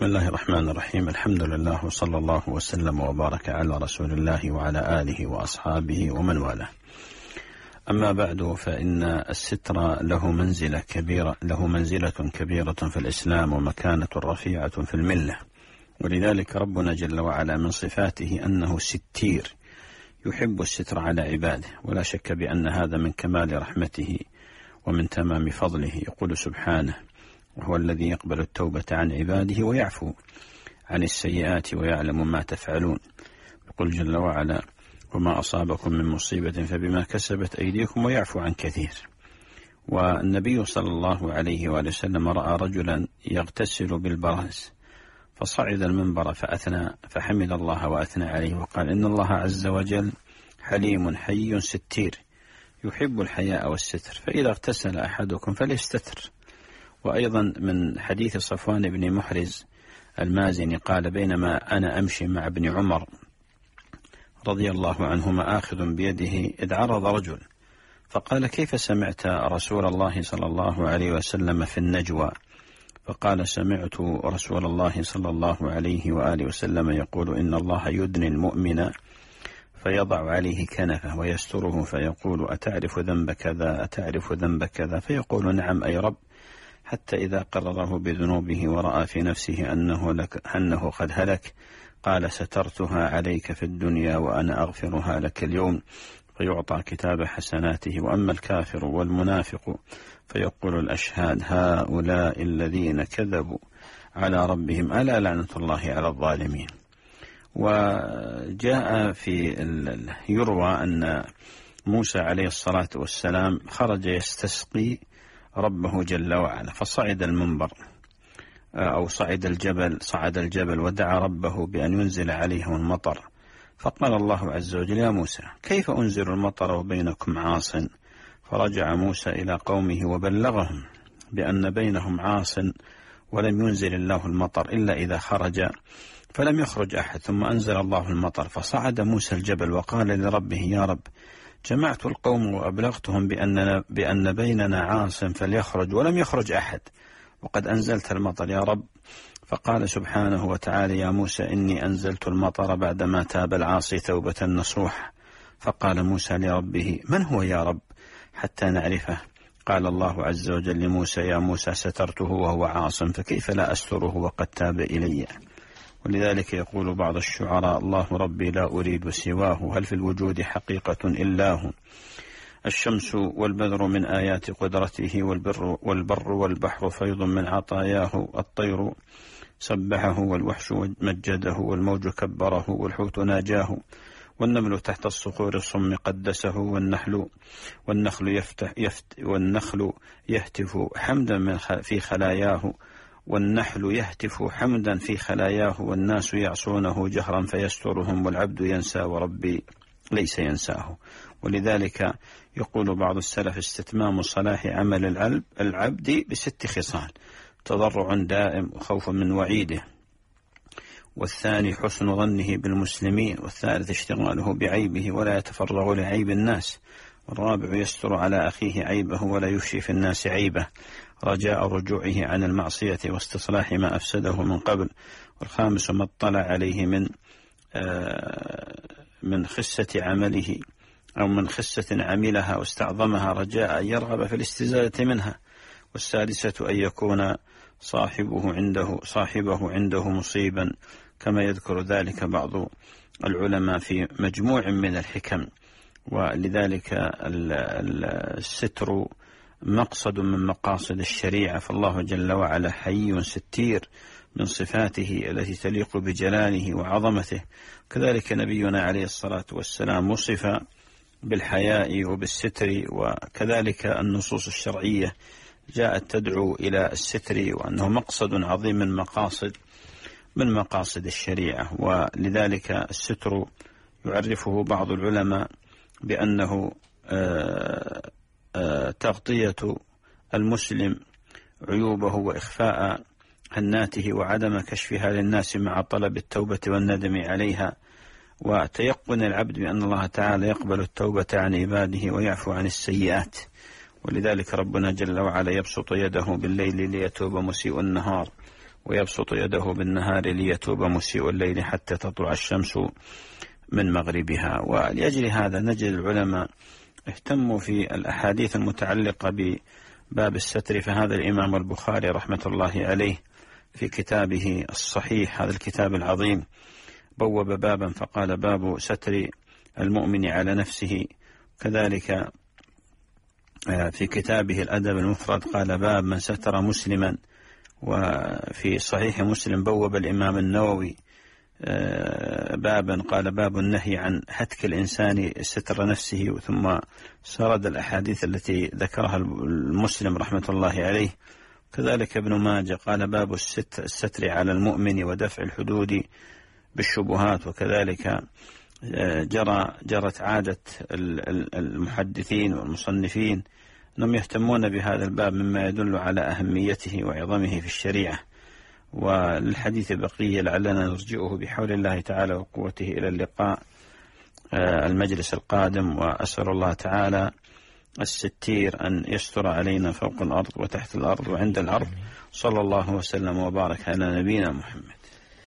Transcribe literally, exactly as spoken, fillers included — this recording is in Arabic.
بسم الله الرحمن الرحيم. الحمد لله وصلى الله وسلم وبارك على رسول الله وعلى آله وأصحابه ومن والاه. أما بعد، فإن الستر له منزلة كبيرة له منزلة كبيرة في الإسلام ومكانة رفيعة في الملة، ولذلك ربنا جل وعلا من صفاته أنه ستير يحب الستر على عباده، ولا شك بأن هذا من كمال رحمته ومن تمام فضله. يقول سبحانه: وهو الذي يقبل التوبة عن عباده ويعفو عن السيئات ويعلم ما تفعلون. يقول جل وعلا: وما أصابكم من مصيبة فبما كسبت أيديكم ويعفو عن كثير. والنبي صلى الله عليه وآله وسلم رأى رجلا يغتسل بالبراز، فصعد المنبر فأثنى فحمد الله وأثنى عليه وقال: إن الله عز وجل حليم حي ستير يحب الحياء والستر، فإذا اغتسل أحدكم فليستتر. وأيضا من حديث صفوان بن محرز المازني قال: بينما أنا أمشي مع ابن عمر رضي الله عنهما آخذ بيده إذ عرض رجل فقال: كيف سمعت رسول الله صلى الله عليه وسلم في النجوى؟ فقال: سمعت رسول الله صلى الله عليه وآله وسلم يقول: إن الله يدني المؤمن فيضع عليه كنفه ويستره فيقول: أتعرف ذنب كذا أتعرف ذنب كذا؟ فيقول: نعم أي رب. حتى إذا قرره بذنوبه ورأى في نفسه أنه, لك أنه قد هلك قال: سترتها عليك في الدنيا وأنا أغفرها لك اليوم، فيعطى كتاب حسناته. وأما الكافر والمنافق فيقول الأشهاد: هؤلاء الذين كذبوا على ربهم ألا لعنة الله على الظالمين. وجاء في يروى أن موسى عليه الصلاة والسلام خرج يستسقي ربه جل وعلا، فصعد المنبر أو صعد الجبل صعد الجبل ودعا ربه بأن ينزل عليهم المطر. فقال الله عز وجل: يا موسى كيف أنزل المطر وبينكم عاص؟ فرجع موسى إلى قومه وبلغهم بأن بينهم عاص ولم ينزل الله المطر إلا إذا خرج، فلم يخرج أحد. ثم أنزل الله المطر، فصعد موسى الجبل وقال لربه: يا رب، جمعت القوم وأبلغتهم بأن, بأن بيننا عاص فليخرج ولم يخرج أحد، وقد أنزلت المطر يا رب. فقال سبحانه وتعالى: يا موسى إني أنزلت المطر بعدما تاب العاصي توبة نصوح. فقال موسى لربه: من هو يا رب حتى نعرفه؟ قال الله عز وجل لموسى: يا موسى سترته وهو عاص، فكيف لا أستره وقد تاب إلي؟ ولذلك يقول بعض الشعراء: الله ربي لا أريد سواه، هل في الوجود حقيقة إلا هو؟ الشمس والبدر من آيات قدرته، والبر, والبر والبحر فيض من عطاياه، الطير سبحه والوحش مجده، والموج كبره والحوت ناجاه، والنمل تحت الصخور الصم قدسه، والنحل والنخل يفتح يفت والنخل يهتف حمدا من في خلاياه، والنحل يهتف حمدا في خلاياه، والناس يعصونه جهرا فيسترهم، والعبد ينسى وربي ليس ينساه. ولذلك يقول بعض السلف: استتمام صلاح عمل العبد بست خصال: تضرع دائم وخوف من وعيده، والثاني حسن ظنه بالمسلمين، والثالث اشتغاله بعيبه ولا يتفرغ لعيب الناس، والرابع يستر على أخيه عيبه ولا يفشي في الناس عيبه رجاء رجوعه عن المعصية واستصلاح ما أفسده من قبل، والخامس ما اطلع عليه من من خسة عمله أو من خسة عملها واستعظمها رجاء أن يرغب في الاستزادة منها، والسادسة أن يكون صاحبه عنده صاحبه عنده مصيبا، كما يذكر ذلك بعض العلماء في مجموع من الحكم. ولذلك الستر مقصد من مقاصد الشريعة، فالله جل وعلا حي ستير من صفاته التي تليق بجلاله وعظمته. كذلك نبينا عليه الصلاة والسلام وصف بالحياء وبالستر، وكذلك النصوص الشرعية جاءت تدعو إلى الستر، وأنه مقصد عظيم من مقاصد من مقاصد الشريعة. ولذلك الستر يعرفه بعض العلماء بأنه آآ آآ تغطية المسلم عيوبه وإخفاء هناته وعدم كشفها للناس مع طلب التوبة والندم عليها، وتيقن العبد بأن الله تعالى يقبل التوبة عن عباده ويعفو عن السيئات. ولذلك ربنا جل وعلا يبسط يده بالليل ليتوب مسيء النهار، ويبسط يده بالنهار ليتوب مسيء الليل حتى تطلع الشمس من مغربها. ولأجل هذا نجد العلماء اهتموا في الأحاديث المتعلقة بباب الستر. فهذا الإمام البخاري رحمة الله عليه في كتابه الصحيح، هذا الكتاب العظيم، بوب بابا فقال: باب ستر المؤمن على نفسه. كذلك في كتابه الأدب المفرد قال: باب من ستر مسلما. وفي صحيح مسلم بوب الإمام النووي بابا قال: باب النهي عن هتك الإنسان ستر نفسه. ثم سرد الأحاديث التي ذكرها المسلم رحمة الله عليه. كذلك ابن ماجه قال: باب الستر على المؤمن ودفع الحدود بالشبهات. وكذلك جرى جرت عادة المحدثين والمصنفين أنهم يهتمون بهذا الباب، مما يدل على أهميته وعظمه في الشريعة. والحديث بقية لعلنا نرجئه بحول الله تعالى وقوته إلى اللقاء المجلس القادم. وأسأل الله تعالى الستير أن يستر علينا فوق الأرض وتحت الأرض وعند الأرض. صلى الله وسلم وبارك على نبينا محمد.